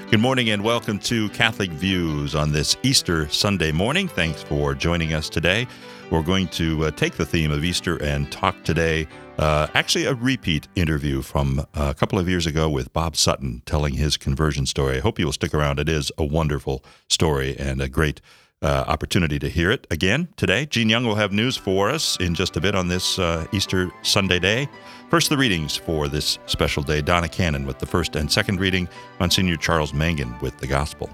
Good morning and welcome to Catholic Views on this Easter Sunday morning. Thanks for joining us today. We're going to take the theme of Easter and talk today, actually a repeat interview from a couple of years ago with Bob Sutton telling his conversion story. I hope you will stick around. It is a wonderful story and a great opportunity to hear it again today. Gene Young will have news for us in just a bit on this Easter Sunday day. First, the readings for this special day. Donna Cannon with the first and second reading. Monsignor Charles Mangan with the Gospel.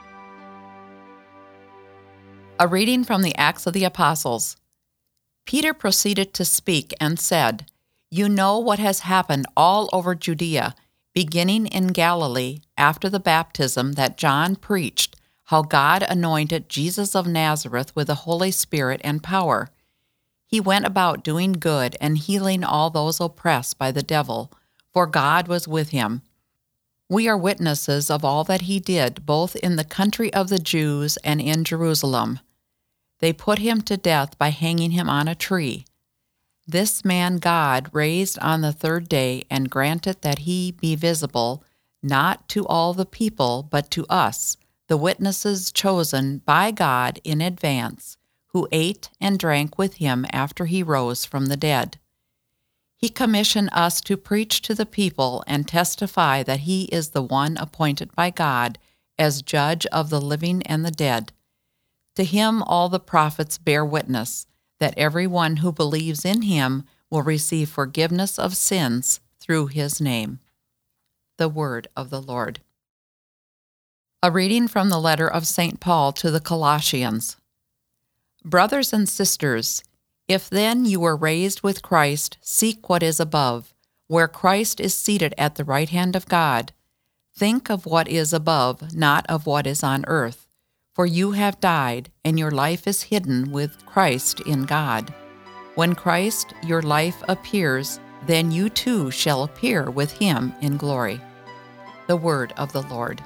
A reading from the Acts of the Apostles. Peter proceeded to speak and said, "You know what has happened all over Judea, beginning in Galilee after the baptism that John preached, how God anointed Jesus of Nazareth with the Holy Spirit and power. He went about doing good and healing all those oppressed by the devil, for God was with him. We are witnesses of all that he did, both in the country of the Jews and in Jerusalem. They put him to death by hanging him on a tree. This man God raised on the third day and granted that he be visible, not to all the people, but to us, the witnesses chosen by God in advance, who ate and drank with him after he rose from the dead. He commissioned us to preach to the people and testify that he is the one appointed by God as judge of the living and the dead. To him all the prophets bear witness that everyone who believes in him will receive forgiveness of sins through his name." The word of the Lord. A reading from the letter of St. Paul to the Colossians. Brothers and sisters, if then you were raised with Christ, seek what is above, where Christ is seated at the right hand of God. Think of what is above, not of what is on earth. For you have died, and your life is hidden with Christ in God. When Christ, your life, appears, then you too shall appear with him in glory. The word of the Lord.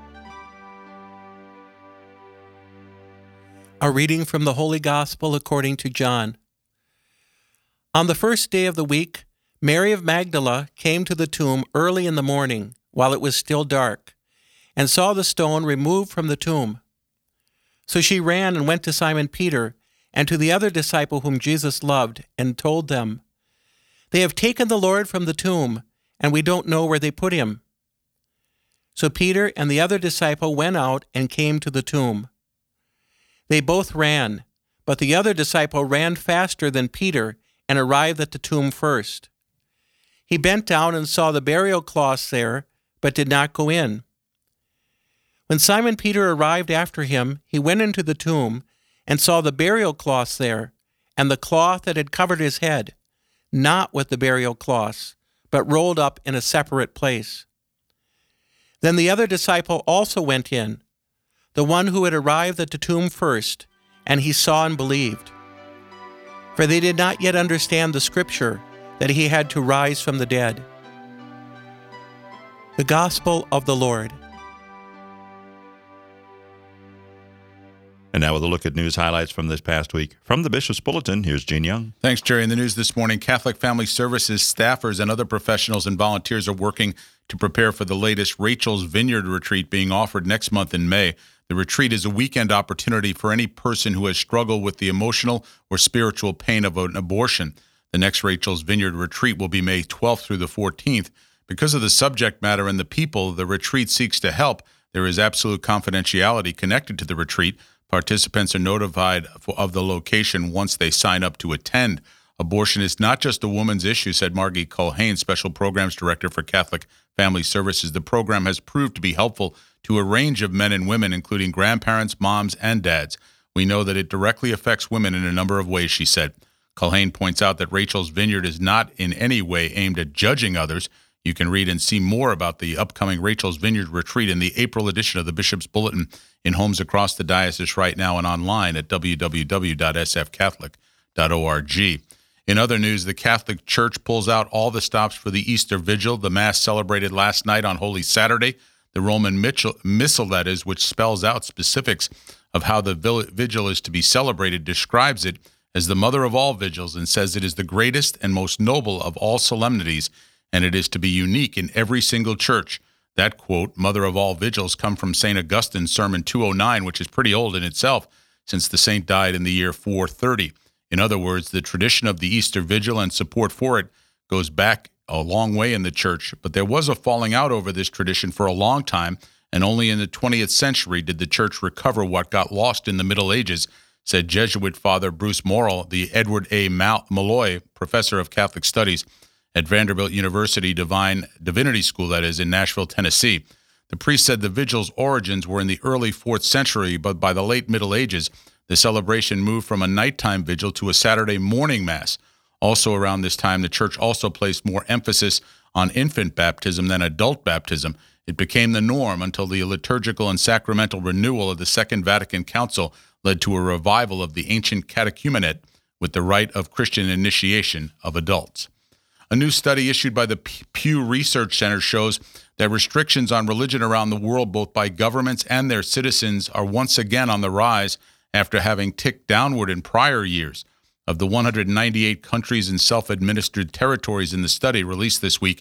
A reading from the Holy Gospel according to John. On the first day of the week, Mary of Magdala came to the tomb early in the morning, while it was still dark, and saw the stone removed from the tomb. So she ran and went to Simon Peter and to the other disciple whom Jesus loved, and told them, "They have taken the Lord from the tomb, and we don't know where they put him." So Peter and the other disciple went out and came to the tomb. They both ran, but the other disciple ran faster than Peter and arrived at the tomb first. He bent down and saw the burial cloths there, but did not go in. When Simon Peter arrived after him, he went into the tomb and saw the burial cloths there, and the cloth that had covered his head, not with the burial cloths, but rolled up in a separate place. Then the other disciple also went in, the one who had arrived at the tomb first, and he saw and believed. For they did not yet understand the scripture that he had to rise from the dead. The Gospel of the Lord. And now with a look at news highlights from this past week. From the Bishop's Bulletin, here's Gene Young. Thanks, Jerry. In the news this morning, Catholic Family Services staffers and other professionals and volunteers are working to prepare for the latest Rachel's Vineyard retreat being offered next month in May. The retreat is a weekend opportunity for any person who has struggled with the emotional or spiritual pain of an abortion. The next Rachel's Vineyard retreat will be May 12th through the 14th. Because of the subject matter and the people the retreat seeks to help, there is absolute confidentiality connected to the retreat. Participants are notified of the location once they sign up to attend. Abortion is not just a woman's issue, said Margie Culhane, Special Programs Director for Catholic Family Services. The program has proved to be helpful to a range of men and women, including grandparents, moms, and dads. We know that it directly affects women in a number of ways, she said. Culhane points out that Rachel's Vineyard is not in any way aimed at judging others. You can read and see more about the upcoming Rachel's Vineyard retreat in the April edition of the Bishop's Bulletin in homes across the diocese right now and online at www.sfcatholic.org. In other news, the Catholic Church pulls out all the stops for the Easter Vigil, the Mass celebrated last night on Holy Saturday. The Roman Missal, that is, which spells out specifics of how the vigil is to be celebrated, describes it as the mother of all vigils and says it is the greatest and most noble of all solemnities, and it is to be unique in every single church. That quote, mother of all vigils, come from St. Augustine's Sermon 209, which is pretty old in itself, since the saint died in the year 430. In other words, the tradition of the Easter Vigil and support for it goes back a long way in the church, but there was a falling out over this tradition for a long time, and only in the 20th century did the church recover what got lost in the Middle Ages, said Jesuit Father Bruce Morrill, the Edward A. Malloy Professor of Catholic Studies at Vanderbilt University Divinity School, that is, in Nashville, Tennessee. The priest said the vigil's origins were in the early 4th century, but by the late Middle Ages, the celebration moved from a nighttime vigil to a Saturday morning mass. Also around this time, the church also placed more emphasis on infant baptism than adult baptism. It became the norm until the liturgical and sacramental renewal of the Second Vatican Council led to a revival of the ancient catechumenate with the rite of Christian initiation of adults. A new study issued by the Pew Research Center shows that restrictions on religion around the world, both by governments and their citizens, are once again on the rise after having ticked downward in prior years. Of the 198 countries and self-administered territories in the study released this week,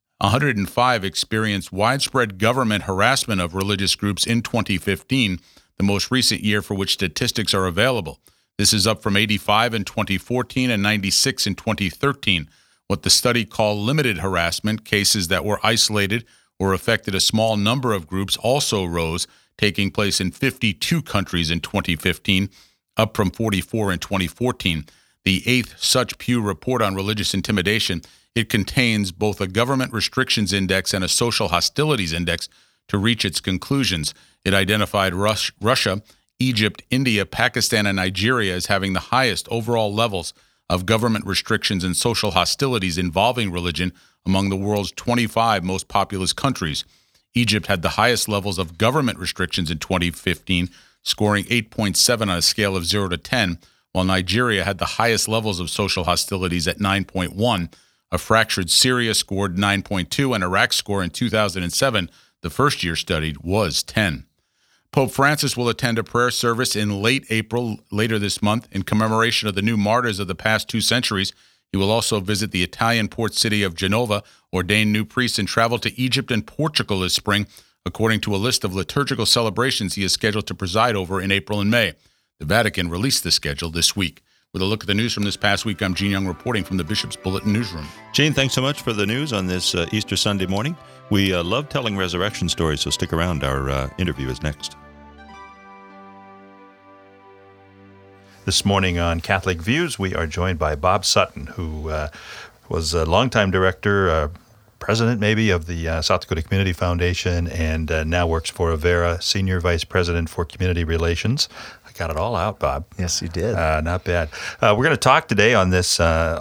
105 experienced widespread government harassment of religious groups in 2015, the most recent year for which statistics are available. This is up from 85 in 2014 and 96 in 2013. What the study called limited harassment, cases that were isolated or affected a small number of groups, also rose, taking place in 52 countries in 2015, up from 44 in 2014. The 8th such Pew report on religious intimidation, it contains both a government restrictions index and a social hostilities index to reach its conclusions. It identified Russia, Egypt, India, Pakistan, and Nigeria as having the highest overall levels of government restrictions and social hostilities involving religion among the world's 25 most populous countries. Egypt had the highest levels of government restrictions in 2015, scoring 8.7 on a scale of 0 to 10, while Nigeria had the highest levels of social hostilities at 9.1. A fractured Syria scored 9.2, and Iraq's score in 2007, the first year studied, was 10. Pope Francis will attend a prayer service in late April, later this month, in commemoration of the new martyrs of the past 2 centuries. He will also visit the Italian port city of Genova, ordain new priests, and travel to Egypt and Portugal this spring, according to a list of liturgical celebrations he is scheduled to preside over in April and May. The Vatican released the schedule this week. With a look at the news from this past week, I'm Gene Young reporting from the Bishop's Bulletin Newsroom. Gene, thanks so much for the news on this Easter Sunday morning. We love telling resurrection stories, so stick around. Our interview is next. This morning on Catholic Views, we are joined by Bob Sutton, who was a longtime director, president maybe, of the South Dakota Community Foundation, and now works for Avera, senior vice president for community relations. I got it all out, Bob. Yes, you did. Not bad. We're going to talk today on this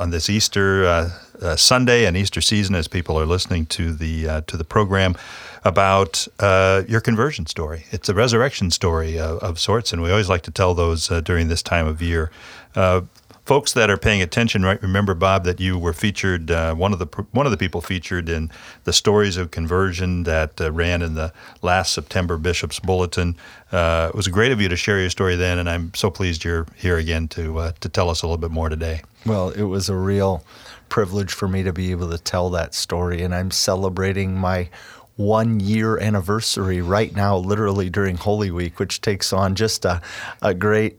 Easter Sunday and Easter season, as people are listening to the program, about your conversion story. It's a resurrection story of sorts, and we always like to tell those during this time of year. Folks that are paying attention, right? Remember, Bob, that you were featured, one of the people featured in the Stories of Conversion that ran in the last September Bishop's Bulletin. It was great of you to share your story then, and I'm so pleased you're here again to tell us a little bit more today. Well, it was a real privilege for me to be able to tell that story, and I'm celebrating my 1-year anniversary right now, literally during Holy Week, which takes on just a great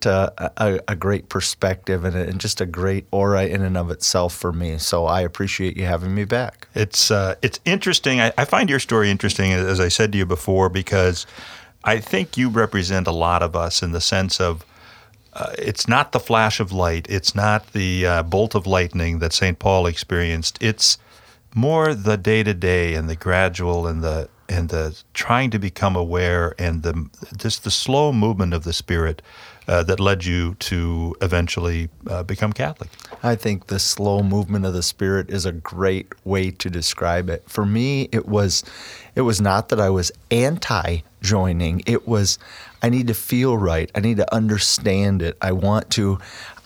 perspective and just a great aura in and of itself for me. So I appreciate you having me back. It's interesting. I find your story interesting, as I said to you before, because I think you represent a lot of us in the sense of it's not the flash of light, it's not the bolt of lightning that St. Paul experienced. It's more the day-to-day and the gradual and the trying to become aware and the slow movement of the Spirit that led you to eventually become Catholic. I think the slow movement of the Spirit is a great way to describe it. For me, it was not that I was anti-joining. It was, I need to feel right. I need to understand it. I want to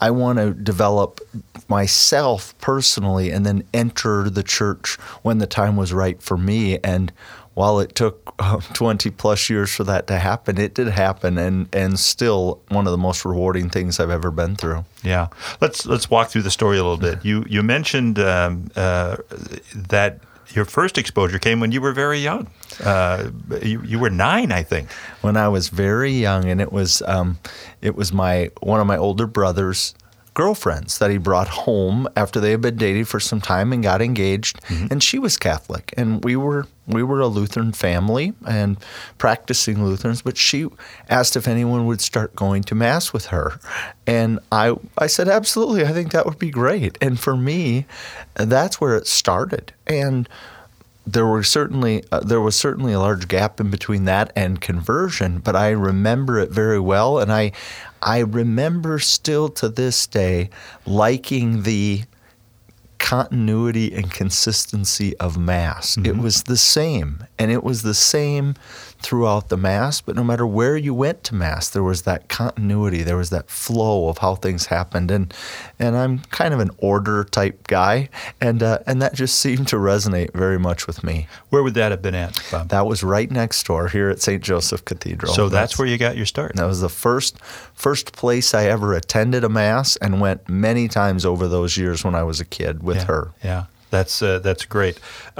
develop myself personally and then enter the church when the time was right for me. And while it took 20 plus years for that to happen, it did happen, and still one of the most rewarding things I've ever been through. Yeah. Let's walk through the story a little bit. You mentioned that your first exposure came when you were very young. You were 9, I think. When I was very young, and it was one of my older brother's girlfriends that he brought home after they had been dating for some time and got engaged, and she was Catholic, and we were a Lutheran family and practicing Lutherans, but she asked if anyone would start going to Mass with her, and I said absolutely, I think that would be great. And for me, that's where it started. And there was certainly a large gap in between that and conversion, but I remember it very well, and I remember still to this day liking the continuity and consistency of Mass. It was the same, and it was the same throughout the Mass, but no matter where you went to Mass, there was that continuity, there was that flow of how things happened, and I'm kind of an order type guy, and that just seemed to resonate very much with me. Where would that have been at, Bob? That was right next door here at St. Joseph Cathedral. So that's where you got your start. That was the first place I ever attended a Mass, and went many times over those years when I was a kid with her. Yeah, that's great.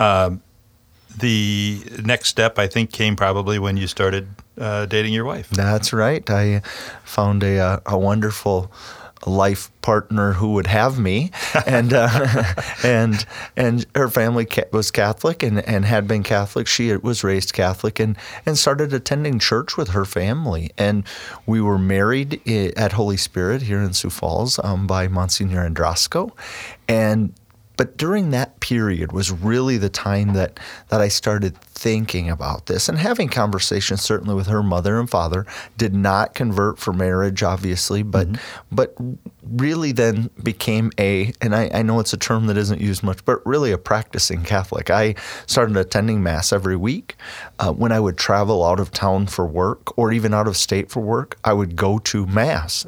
The next step, I think, came probably when you started dating your wife. That's right. I found a wonderful life partner who would have me, and and her family was Catholic and had been Catholic. She was raised Catholic and started attending church with her family. And we were married at Holy Spirit here in Sioux Falls by Monsignor Andrasco, but during that period was really the time that I started thinking about this and having conversations, certainly with her mother and father. Did not convert for marriage, obviously, but really then became and I know it's a term that isn't used much, but really a practicing Catholic. I started attending Mass every week. When I would travel out of town for work or even out of state for work, I would go to Mass,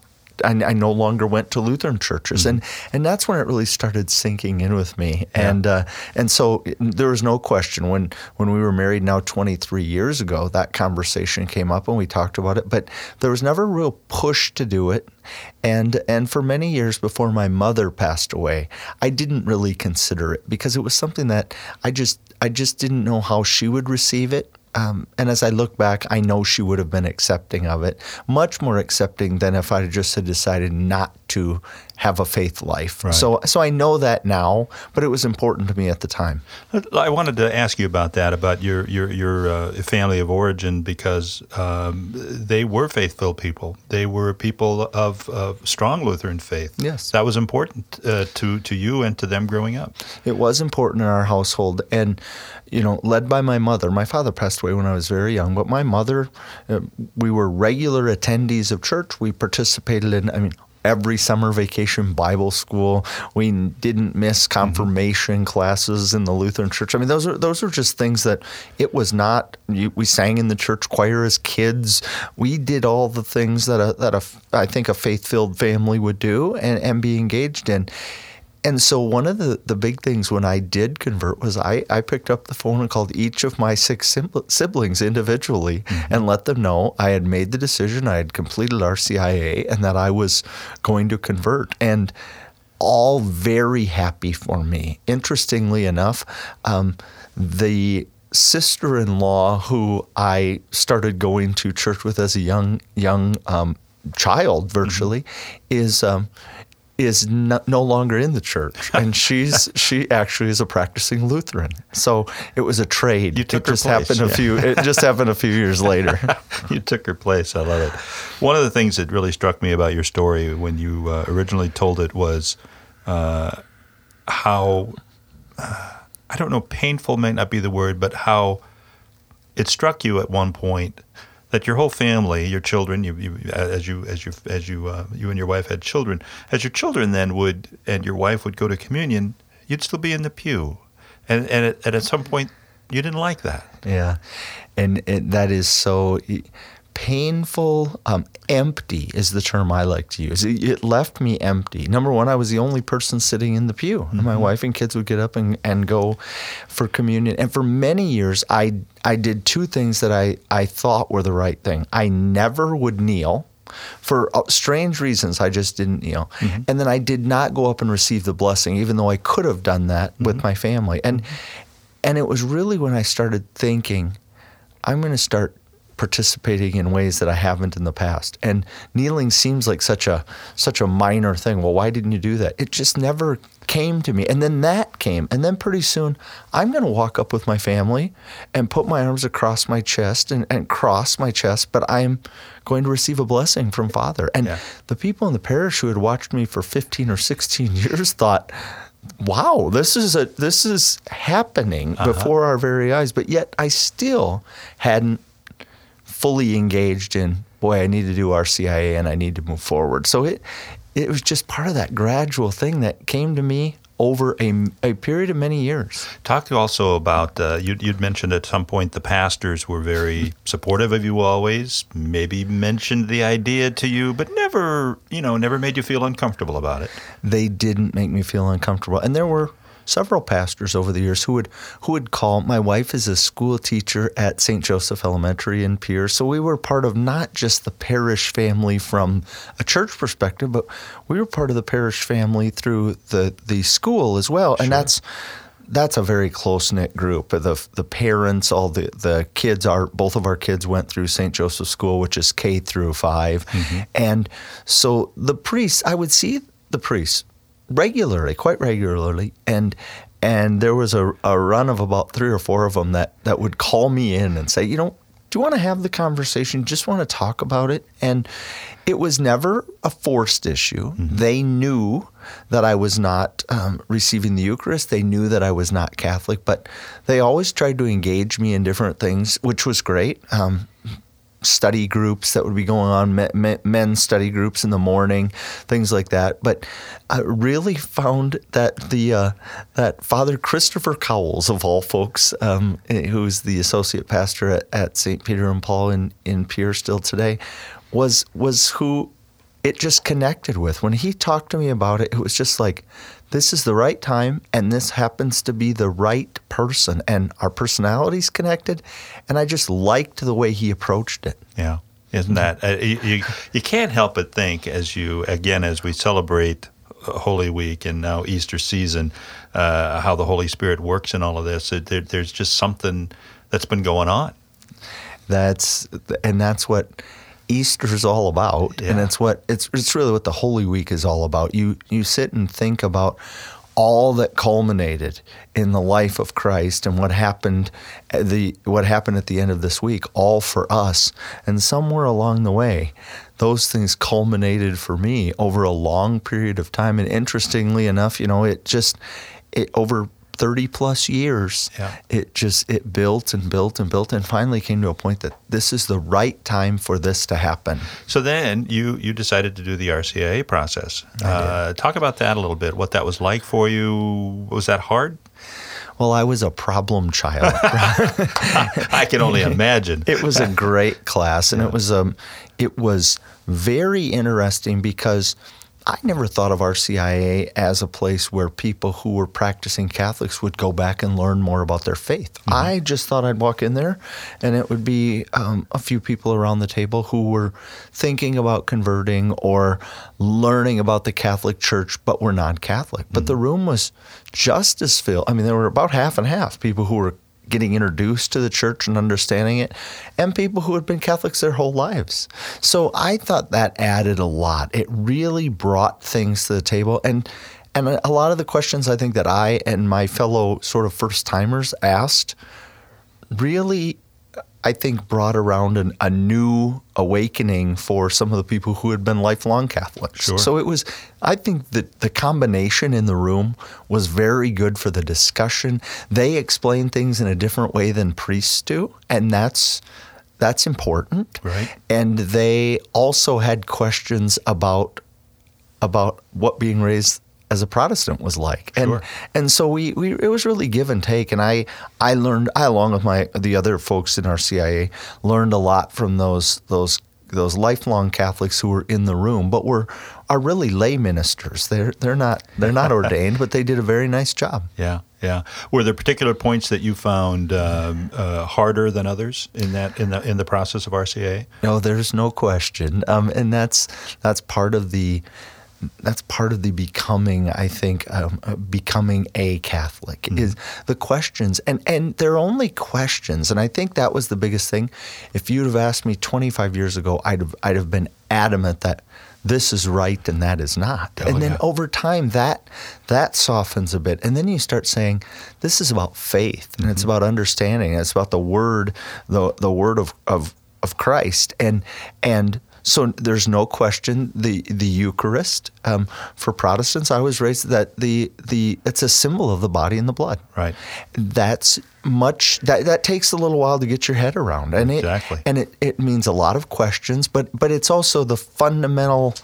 I no longer went to Lutheran churches, and that's when it really started sinking in with me. Yeah. And so there was no question when we were married now 23 years ago, that conversation came up and we talked about it, but there was never a real push to do it. And for many years before my mother passed away, I didn't really consider it because it was something that I just didn't know how she would receive it. And as I look back, I know she would have been accepting of it, much more accepting than if I just had decided not to have a faith life. Right. So I know that now, but it was important to me at the time. I wanted to ask you about that, about your family of origin, because they were faith-filled people. They were people of strong Lutheran faith. Yes. That was important to you and to them growing up. It was important in our household, and led by my mother. My father passed away when I was very young, but my mother, we were regular attendees of church. We participated in, every summer vacation Bible school. We didn't miss confirmation classes in the Lutheran church. Those are just things that it was not. We sang in the church choir as kids. We did all the things that I think a faith-filled family would do and be engaged in. And so one of the big things when I did convert was I picked up the phone and called each of my 6 siblings individually and let them know I had made the decision, I had completed RCIA, and that I was going to convert. And all very happy for me. Interestingly enough, the sister-in-law who I started going to church with as a young child virtually is no longer in the church, and she actually is a practicing Lutheran. So it was a trade. You took her place. It just happened a few years later. You took her place. I love it. One of the things that really struck me about your story when you originally told it was how I don't know, painful may not be the word, but how it struck you at one point that your whole family, your children, you and your wife had children. As your children then and your wife would go to communion, you'd still be in the pew, and at some point you didn't like that. Yeah, and that is so painful. Empty is the term I like to use. It left me empty. Number one, I was the only person sitting in the pew. Mm-hmm. My wife and kids would get up and go for communion. And for many years, I did 2 things that I thought were the right thing. I never would kneel. For strange reasons, I just didn't kneel. Mm-hmm. And then I did not go up and receive the blessing, even though I could have done that with my family. And it was really when I started thinking, I'm going to start participating in ways that I haven't in the past. And kneeling seems like such a minor thing. Well, why didn't you do that? It just never came to me. And then that came. And then pretty soon, I'm going to walk up with my family and put my arms across my chest and cross my chest, but I'm going to receive a blessing from Father. And the people in the parish who had watched me for 15 or 16 years thought, wow, this is happening before our very eyes. But yet I still hadn't fully engaged in, boy, I need to do RCIA and I need to move forward. So it was just part of that gradual thing that came to me over a period of many years. Talk also about, you'd mentioned at some point the pastors were very supportive of you always, maybe mentioned the idea to you, but never made you feel uncomfortable about it. They didn't make me feel uncomfortable. And there were several pastors over the years who would call. My wife is a school teacher at St. Joseph Elementary in Pierce, so we were part of not just the parish family from a church perspective, but we were part of the parish family through the school as well. Sure. And that's a very close-knit group. The parents, all the kids, both of our kids went through St. Joseph School, which is K through 5. Mm-hmm. And so the priests, I would see the priests regularly, quite regularly, and there was a run of about 3 or 4 of them that would call me in and say, do you want to have the conversation? Just want to talk about it? And it was never a forced issue. Mm-hmm. They knew that I was not receiving the Eucharist. They knew that I was not Catholic, but they always tried to engage me in different things, which was great. Study groups that would be going on, men's study groups in the morning, things like that. But I really found that that Father Christopher Cowles, of all folks, who's the associate pastor at St. Peter and Paul in Pierce still today, was who it just connected with. When he talked to me about it, it was just like, this is the right time, and this happens to be the right person, and our personalities connected, and I just liked the way he approached it. Yeah, isn't that you can't help but think as we celebrate Holy Week and now Easter season, how the Holy Spirit works in all of this. There's just something that's been going on. That's what Easter is all about, and it's really what the Holy Week is all about. You sit and think about all that culminated in the life of Christ and what happened at the end of this week, all for us. And somewhere along the way, those things culminated for me over a long period of time. And interestingly enough, it over 30 plus years, it built and built and built, and finally came to a point that this is the right time for this to happen. So then you decided to do the RCIA process. Talk about that a little bit, what that was like for you. Was that hard? Well, I was a problem child. I can only imagine. It was a great class, and it was very interesting because I never thought of RCIA as a place where people who were practicing Catholics would go back and learn more about their faith. Mm-hmm. I just thought I'd walk in there and it would be a few people around the table who were thinking about converting or learning about the Catholic Church but were non-Catholic. But the room was just as filled. I mean, there were about half and half people who were getting introduced to the church and understanding it, and people who had been Catholics their whole lives. So I thought that added a lot. It really brought things to the table. And a lot of the questions I think that I and my fellow sort of first-timers asked really, I think, brought around a new awakening for some of the people who had been lifelong Catholics. Sure. So it was, I think that the combination in the room was very good for the discussion. They explain things in a different way than priests do, and that's important. Right. And they also had questions about what being raised as a Protestant was like. And sure. And so it was really give and take. And I learned, along with the other folks in RCIA, learned a lot from those lifelong Catholics who were in the room, but are really lay ministers. They're not ordained, but they did a very nice job. Yeah. Yeah. Were there particular points that you found harder than others in the process of RCIA? No, there's no question. And that's part of the that's part of the becoming, I think, becoming a Catholic, is the questions. And they're only questions. And I think that was the biggest thing. If you'd have asked me 25 years ago, I'd have been adamant that this is right and that is not. And then over time, that softens a bit. And then you start saying, this is about faith, and it's about understanding. It's about the word, the word of Christ. And so there's no question the Eucharist, for Protestants, I was raised that it's a symbol of the body and the blood. Right. That's much that takes a little while to get your head around, and it means a lot of questions, but it's also the fundamental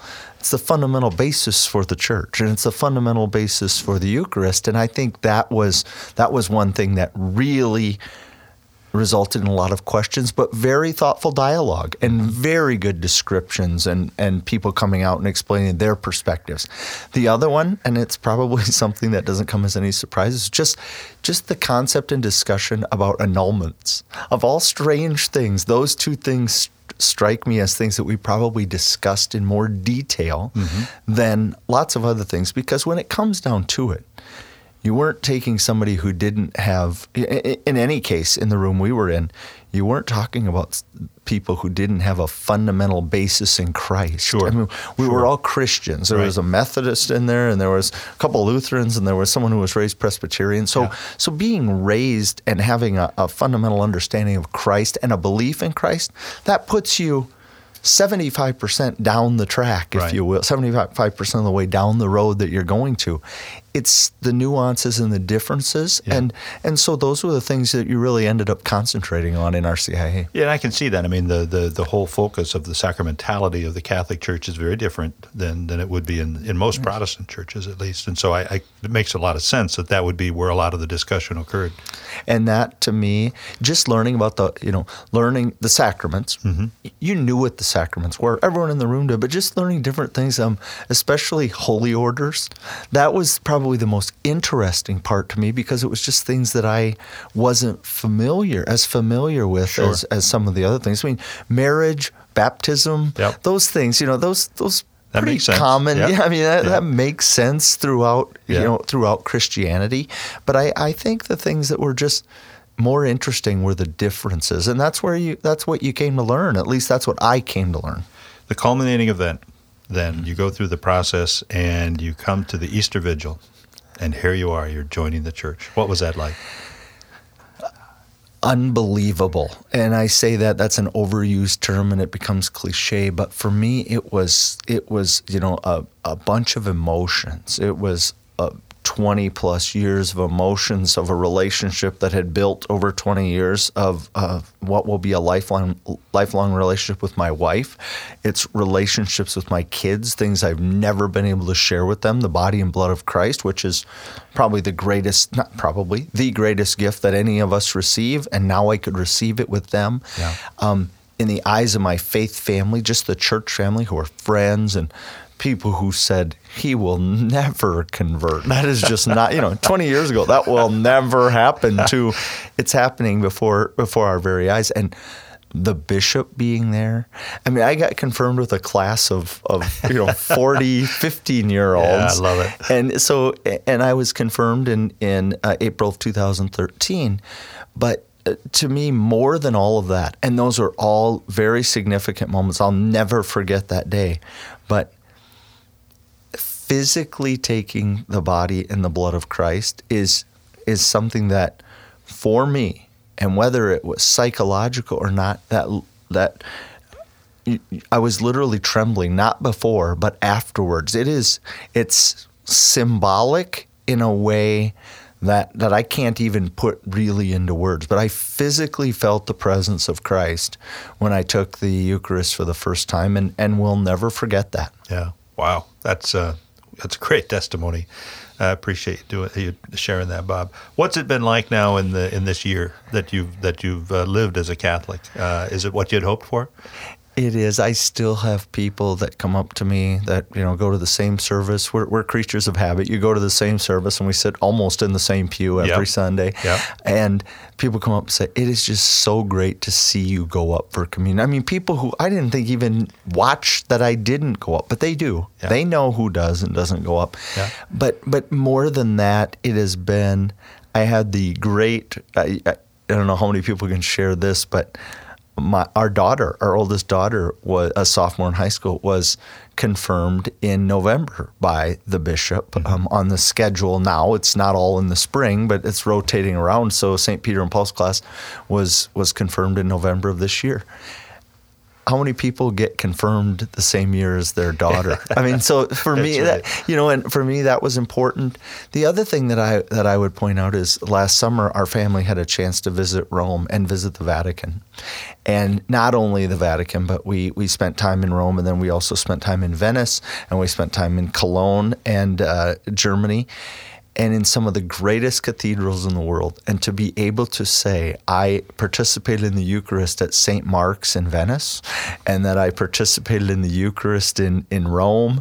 basis for the church, and it's the fundamental basis for the Eucharist. And I think that was one thing that really resulted in a lot of questions, but very thoughtful dialogue and very good descriptions and people coming out and explaining their perspectives. The other one, and it's probably something that doesn't come as any surprise, is just the concept and discussion about annulments. Of all strange things, those two things strike me as things that we probably discussed in more detail than lots of other things, because when it comes down to it, you weren't taking somebody who didn't have, in any case in the room we were in, you weren't talking about people who didn't have a fundamental basis in Christ. Sure. I mean, we were all Christians. There was a Methodist in there, and there was a couple Lutherans, and there was someone who was raised Presbyterian. So being raised and having a fundamental understanding of Christ and a belief in Christ, that puts you 75% down the track, if you will, 75% of the way down the road that you're going to. It's the nuances and the differences, and so those were the things that you really ended up concentrating on in RCIA. Yeah, and I can see that. I mean, the whole focus of the sacramentality of the Catholic Church is very different than it would be in most Protestant churches, at least. And so it makes a lot of sense that would be where a lot of the discussion occurred. And that, to me, just learning about learning the sacraments, you knew what the sacraments were. Everyone in the room did, but just learning different things, especially holy orders, that was probably the most interesting part to me, because it was just things that I wasn't familiar with as some of the other things. I mean, marriage, baptism, those things, those that pretty makes sense. common. Yep. Yeah, I mean that makes sense throughout throughout Christianity. But I think the things that were just more interesting were the differences, and that's what you came to learn. At least that's what I came to learn. The culminating event, then you go through the process and you come to the Easter Vigil, and here you are, you're joining the church. What was that like? Unbelievable. And I say that's an overused term and it becomes cliche, but for me it was a bunch of emotions. It was 20 plus years of emotions of a relationship that had built over 20 years of what will be a lifelong relationship with my wife. It's relationships with my kids, things I've never been able to share with them, the body and blood of Christ, which is probably the greatest gift that any of us receive, and now I could receive it with them. Yeah. In the eyes of my faith family, just the church family who are friends and people who said, he will never convert. That is just not, 20 years ago, that will never happen to, it's happening before our very eyes. And the bishop being there. I mean, I got confirmed with a class of 40, 15-year-olds. Yeah, I love it. And so, and I was confirmed in April of 2013. But to me, more than all of that, and those are all very significant moments. I'll never forget that day. But physically taking the body and the blood of Christ is something that, for me, and whether it was psychological or not, that I was literally trembling, not before, but afterwards. It's symbolic in a way that I can't even put really into words, but I physically felt the presence of Christ when I took the Eucharist for the first time, and will never forget that. Yeah. Wow. That's a great testimony. I appreciate you sharing that, Bob. What's it been like now in this year that you've lived as a Catholic? Is it what you'd hoped for? It is. I still have people that come up to me that, go to the same service. We're creatures of habit. You go to the same service and we sit almost in the same pew every Sunday. Yep. And people come up and say, it is just so great to see you go up for communion. I mean, people who I didn't think even watch that I didn't go up, but they do. Yeah. They know who does and doesn't go up. Yeah. But more than that, it has been, I had the great, I don't know how many people can share this, but our oldest daughter, was a sophomore in high school, was confirmed in November by the bishop on the schedule now. It's not all in the spring, but it's rotating around. So St. Peter and Paul's class was confirmed in November of this year. How many people get confirmed the same year as their daughter? I mean, so for me, right. and for me that was important. The other thing that I would point out is last summer our family had a chance to visit Rome and visit the Vatican, and not only the Vatican, but we spent time in Rome, and then we also spent time in Venice, and we spent time in Cologne and Germany. And in some of the greatest cathedrals in the world, and to be able to say, I participated in the Eucharist at St. Mark's in Venice, and that I participated in the Eucharist in Rome,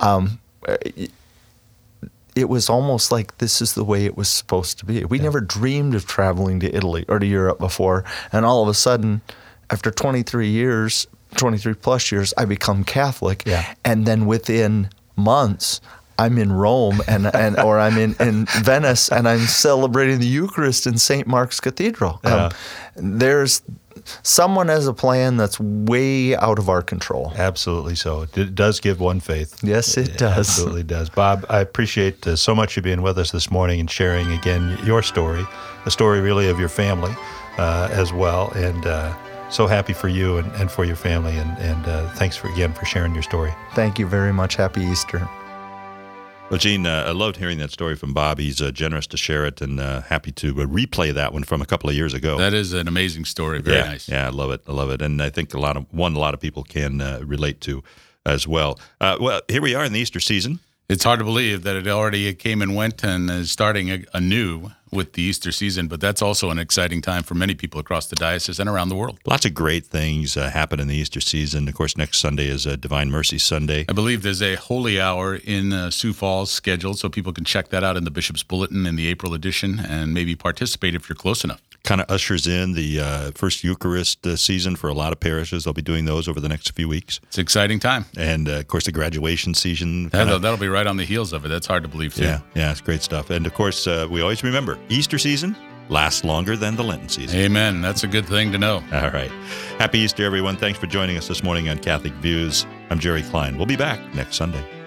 it was almost like this is the way it was supposed to be. We never dreamed of traveling to Italy or to Europe before, and all of a sudden, after 23 plus years, I become Catholic, and then within months, I'm in Rome or I'm in Venice, and I'm celebrating the Eucharist in St. Mark's Cathedral. There's someone has a plan that's way out of our control. Absolutely so. It does give one faith. Yes, it does. Absolutely does. Bob, I appreciate so much you being with us this morning and sharing again your story, the story really of your family as well. And so happy for you and for your family. And thanks again for sharing your story. Thank you very much. Happy Easter. Well, Gene, I loved hearing that story from Bob. He's generous to share it, and happy to replay that one from a couple of years ago. That is an amazing story. Very nice. Yeah, I love it. And I think a lot of people can relate to as well. Well, here we are in the Easter season. It's hard to believe that it already came and went and is starting anew with the Easter season, but that's also an exciting time for many people across the diocese and around the world. Lots of great things happen in the Easter season. Of course, next Sunday is Divine Mercy Sunday. I believe there's a Holy Hour in Sioux Falls scheduled, so people can check that out in the Bishop's Bulletin in the April edition and maybe participate if you're close enough. Kind of ushers in the first Eucharist season for a lot of parishes. They'll be doing those over the next few weeks. It's an exciting time. And, of course, the graduation season. That'll be right on the heels of it. That's hard to believe, too. Yeah, it's great stuff. And, of course, we always remember, Easter season lasts longer than the Lenten season. Amen. That's a good thing to know. All right. Happy Easter, everyone. Thanks for joining us this morning on Catholic Views. I'm Jerry Klein. We'll be back next Sunday.